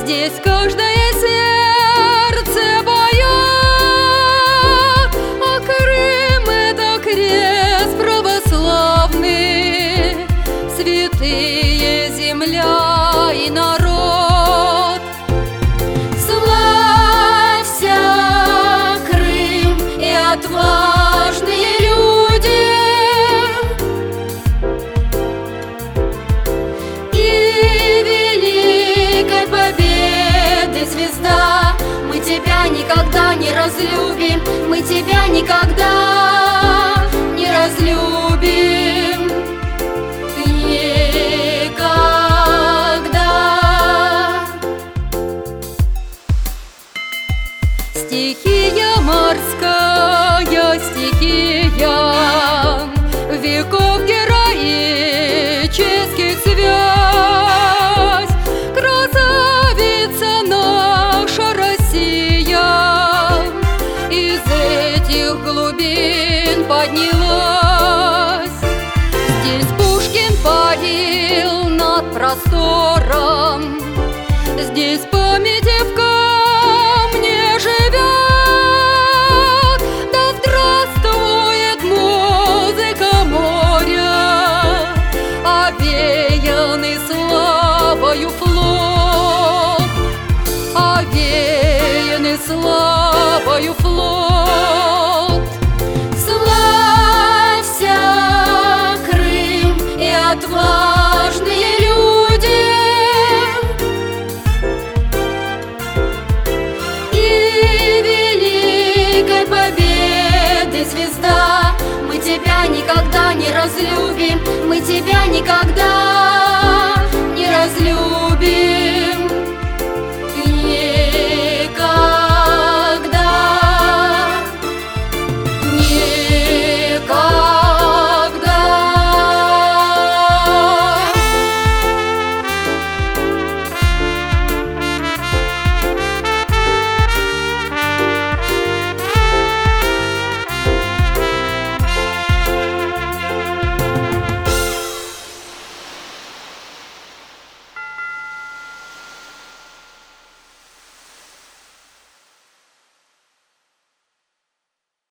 Здесь каждое сердце поет, а Крым — это крест православный, святые земля и народ. Славься, Крым, и отважные люди, и великой победы звезда. Мы тебя никогда не разлюбим, мы тебя никогда не разлюбим. Никогда. Стихия морская, стихия веков героических связь. Красавица наша Россия из этих глубин поднялась. Здесь Пушкин парил над простором, здесь памяти в камне живет. Да здравствует музыка моря, овеянный славою флот, овеянный славою флот. Славься, Крым, и отважные люди, и великой победы звезда. Мы тебя никогда не разлюбим, мы тебя никогда не разлюбим.